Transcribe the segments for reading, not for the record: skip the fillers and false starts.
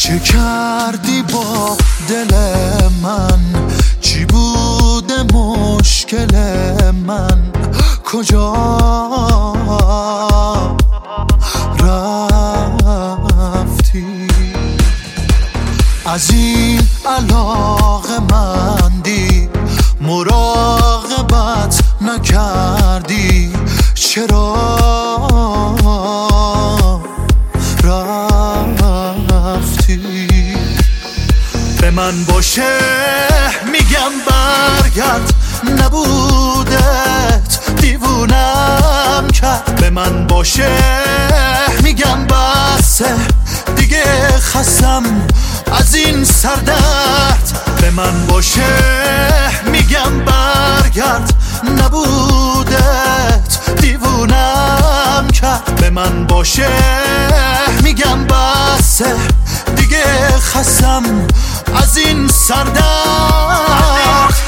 چه کردی با دل من؟ چی بوده مشکل من؟ کجا رفتی؟ از این علاقه‌مندی مراقبت نکردی، چرا رفتی؟ به من باشه میگم برگرد، نبودت دیوونم کرد. به من باشه میگم بسه دیگه، خستم از این سردرد. به من باشه میگم برگرد، نبودت دیوونم کرد. به من باشه میگم بسه دیگه، خستم از این سردرد.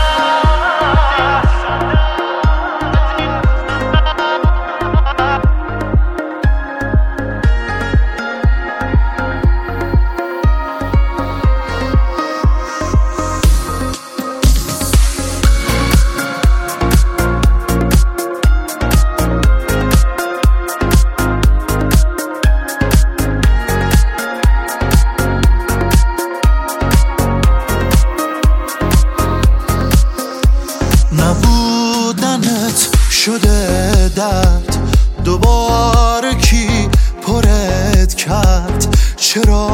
نبودنت شده درد، دوباره کی پرت کرد؟ چرا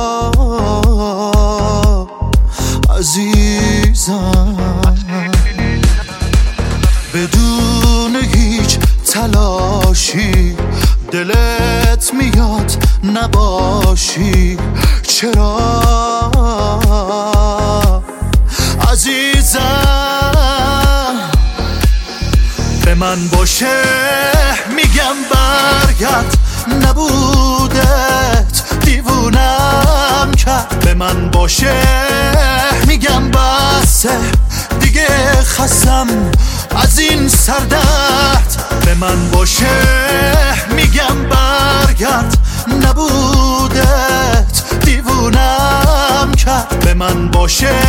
عزیزم؟ بدون هیچ تلاشی دلت میاد نباشی، چرا عزیزم؟ به من باشه میگم برگرد، نبودت دیوونم کرد. به من باشه میگم بسه دیگه، خستم از این سردرد. به من باشه میگم برگرد، نبودت دیوونم کرد. به من باشه